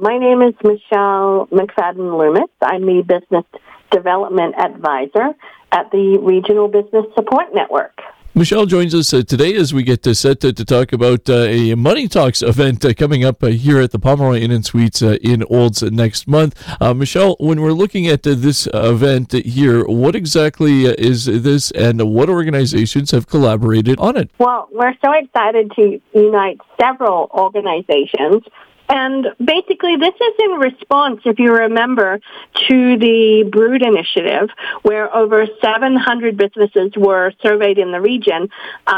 My name is Michelle McFadden-Loomis. I'm the Business Development Advisor at the Regional Business Support Network. Michelle joins us today as we get set to talk about a Money Talks event coming up here at the Pomeroy Inn & Suites in Olds next month. Michelle, when we're looking at this event here, what exactly is this and what organizations have collaborated on it? Well, we're so excited to unite several organizations. And basically, this is in response, if you remember, to the Brood Initiative, where over 700 businesses were surveyed in the region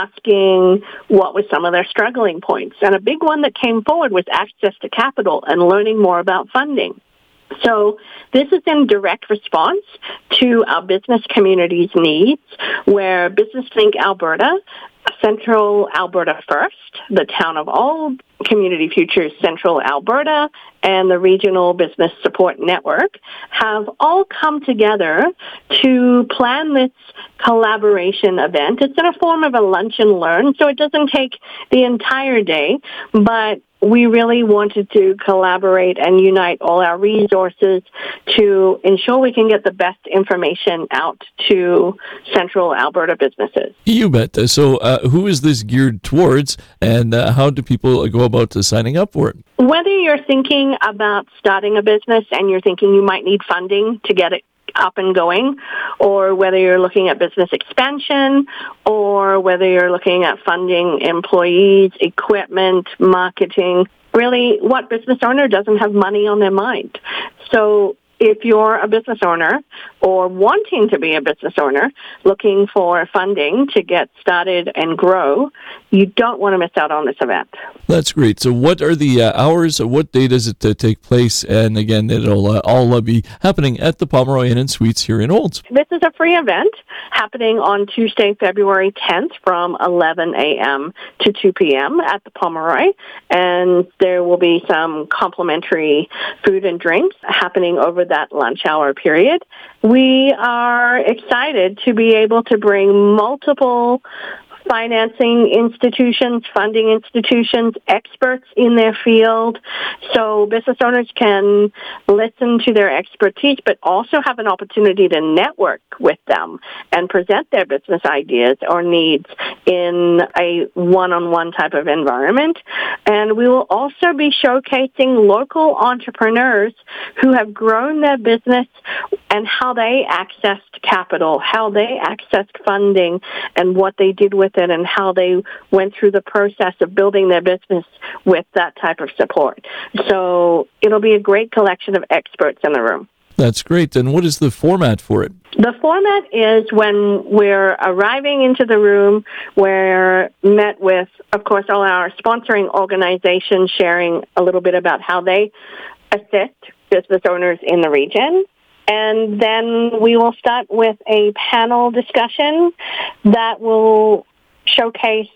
asking what was some of their struggling points. And a big one that came forward was access to capital and learning more about funding. So this is in direct response to our business community's needs, where Business Think Alberta, Central Alberta First, the Town of Old, Community Futures Central Alberta, and the Regional Business Support Network have all come together to plan this collaboration event. It's in a form of a lunch and learn, so it doesn't take the entire day, but we really wanted to collaborate and unite all our resources to ensure we can get the best information out to Central Alberta businesses. You bet. So who is this geared towards, and how do people go about signing up for it? Whether you're thinking about starting a business and you're thinking you might need funding to get it up and going, or whether you're looking at business expansion, or whether you're looking at funding employees, equipment, marketing, really what business owner doesn't have money on their mind? So if you're a business owner or wanting to be a business owner looking for funding to get started and grow, you don't want to miss out on this event. That's great. So what are the hours? What day does it take place? And again, it'll all be happening at the Pomeroy Inn & Suites here in Olds. This is a free event happening on Tuesday, February 10th from 11 a.m. to 2 p.m. at the Pomeroy. And there will be some complimentary food and drinks happening over that lunch hour period. We are excited to be able to bring multiple financing institutions, funding institutions, experts in their field, so business owners can listen to their expertise, but also have an opportunity to network with them and present their business ideas or needs in a one-on-one type of environment. And we will also be showcasing local entrepreneurs who have grown their business and how they accessed capital, how they accessed funding, and what they did with it, and how they went through the process of building their business with that type of support. So it'll be a great collection of experts in the room. That's great. And what is the format for it? The format is when we're arriving into the room, we're met with, of course, all our sponsoring organizations sharing a little bit about how they assist business owners in the region. And then we will start with a panel discussion that will showcase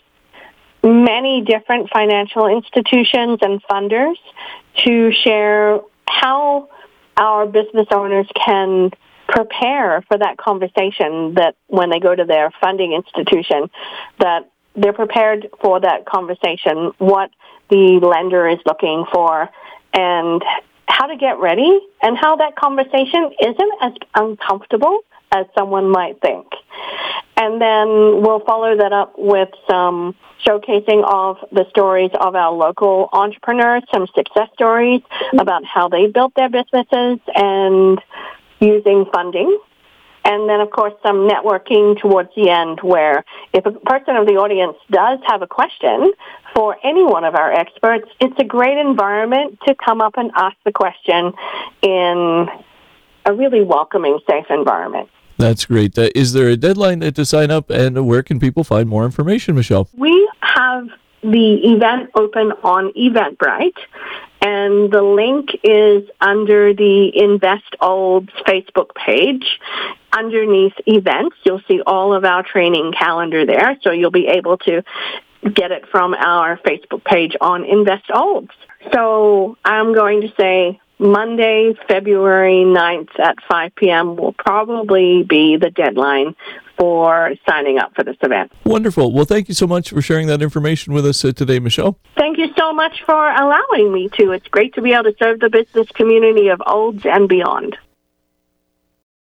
many different financial institutions and funders to share how our business owners can prepare for that conversation, that when they go to their funding institution, that they're prepared for that conversation, what the lender is looking for, and how to get ready, and how that conversation isn't as uncomfortable as someone might think. And then we'll follow that up with some showcasing of the stories of our local entrepreneurs, some success stories about how they built their businesses and using funding. And then, of course, some networking towards the end, where if a person of the audience does have a question for any one of our experts, it's a great environment to come up and ask the question in a really welcoming, safe environment. That's great. Is there a deadline to sign up, and where can people find more information, Michelle? We have the event open on Eventbrite, and the link is under the Invest Olds Facebook page. Underneath events, you'll see all of our training calendar there, so you'll be able to get it from our Facebook page on Invest Olds. So I'm going to say Monday, February 9th at 5 p.m. will probably be the deadline for signing up for this event. Wonderful. Well, thank you so much for sharing that information with us today, Michelle. Thank you so much for allowing me to. It's great to be able to serve the business community of Olds and beyond.